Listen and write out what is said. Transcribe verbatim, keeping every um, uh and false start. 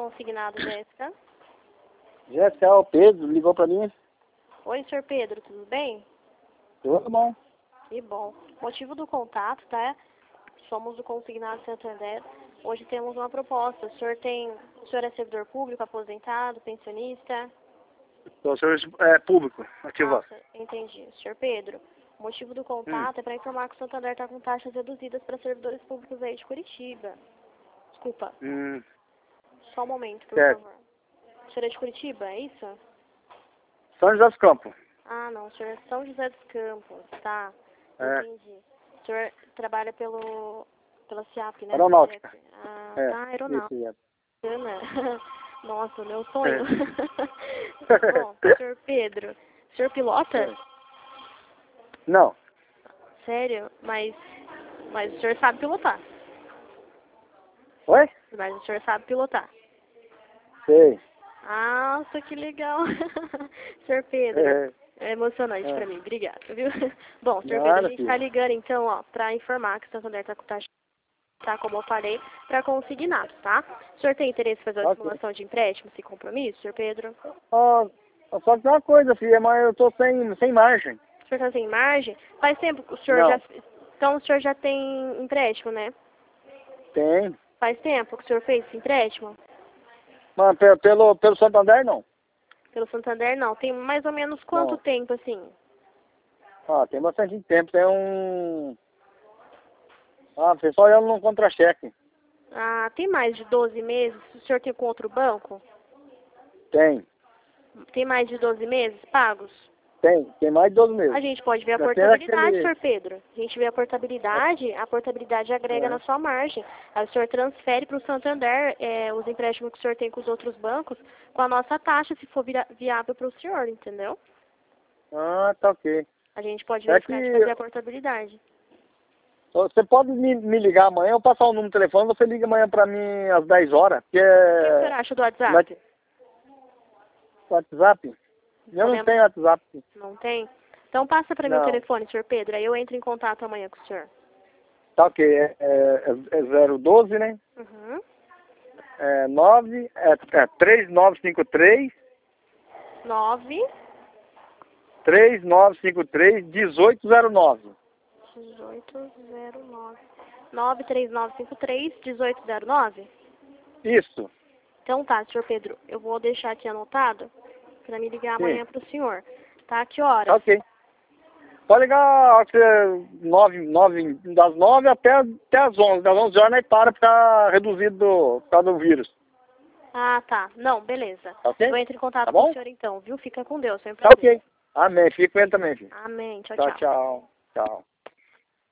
consignado, Jéssica. Jéssica, é o Pedro, ligou pra mim. Oi, senhor Pedro, tudo bem? Tudo bom. Que bom. Motivo do contato, tá? Somos do Consignado Santander. Hoje temos uma proposta. O senhor tem... O senhor é servidor público, aposentado, pensionista? O senhor é público, ativado. Nossa, entendi. senhor Pedro, o motivo do contato Hum. é para informar que o Santander está com taxas reduzidas para servidores públicos aí de Curitiba. Desculpa. Hum. Só um momento, por Certo. favor. O senhor é de Curitiba, é isso? São José dos Campos. Ah, não. O senhor é São José dos Campos. Tá. É. Entendi. O senhor trabalha pelo... pela SIAP, né? Aeronáutica. Ah, É. tá. Aeronáutica. Isso, é. Bacana. Nossa, meu sonho. É. Bom, senhor Pedro, o senhor pilota? É. Não. Sério? Mas, mas o senhor sabe pilotar. Oi? Mas o senhor sabe pilotar. Sei. Nossa, que legal. senhor Pedro, É. é emocionante É. pra mim. Obrigada, viu? Bom, senhor Nada, Pedro, a gente filho. tá ligando então, ó, pra informar que o Santander tá com taxa, tá, como eu falei, pra consignado, tá? O senhor tem interesse em fazer uma Ok. simulação de empréstimo sem compromisso, senhor Pedro? Ó, só que tem uma coisa, filha, mas eu tô sem, sem margem. O senhor tá sem margem? Faz tempo que o senhor Não. já... Então o senhor já tem empréstimo, né? Tem. Faz tempo que o senhor fez esse empréstimo? Mas pelo, pelo, pelo Santander, não. Pelo Santander, não. Tem mais ou menos quanto Não. tempo, assim? Ah, tem bastante tempo. Tem um... Ah, o pessoal olhando no contra-cheque. Ah, tem mais de doze meses? O senhor tem com outro banco? Tem. Tem mais de doze meses pagos? Tem. Tem mais de doze meses. A gente pode ver a Já tem portabilidade, aquele- senhor Pedro. A gente vê a portabilidade, a portabilidade agrega É. na sua margem. Aí o senhor transfere para o Santander é, os empréstimos que o senhor tem com os outros bancos com a nossa taxa, se for vira- viável para o senhor, entendeu? Ah, tá ok. A gente pode É verificar de que- fazer a portabilidade. Você pode me, me ligar amanhã, eu passar o número do telefone, você liga amanhã pra mim às dez horas, que O que o senhor é... acha do WhatsApp? WhatsApp? Eu não Podemos- tenho WhatsApp. Não tem? Então passa para mim o Não. telefone, senhor Pedro, aí eu entro em contato amanhã com o senhor. Tá ok, é, é, é zero um dois, né? Uhum. É nove, é, é três nove cinco três, nove três nove cinco três, dezoito zero nove. dezoito zero nove. nove três nove cinco três, dezoito zero nove? Isso. Então tá, senhor Pedro, eu vou deixar aqui anotado para me ligar Sim. amanhã pro senhor. Tá? Que horas? Tá ok. Pode ligar acho que é nove, nove, das nove até, até as onze. Das onze horas, né, para ficar reduzido do, por causa do vírus. Ah, tá. Não, beleza. Tá ok? Eu entro em contato Tá com bom? o senhor então, viu? Fica com Deus, sempre Tá prazer. ok. Amém. Fica com ele também, filho. Amém. Tchau, Tchau, tchau. tchau. Tchau.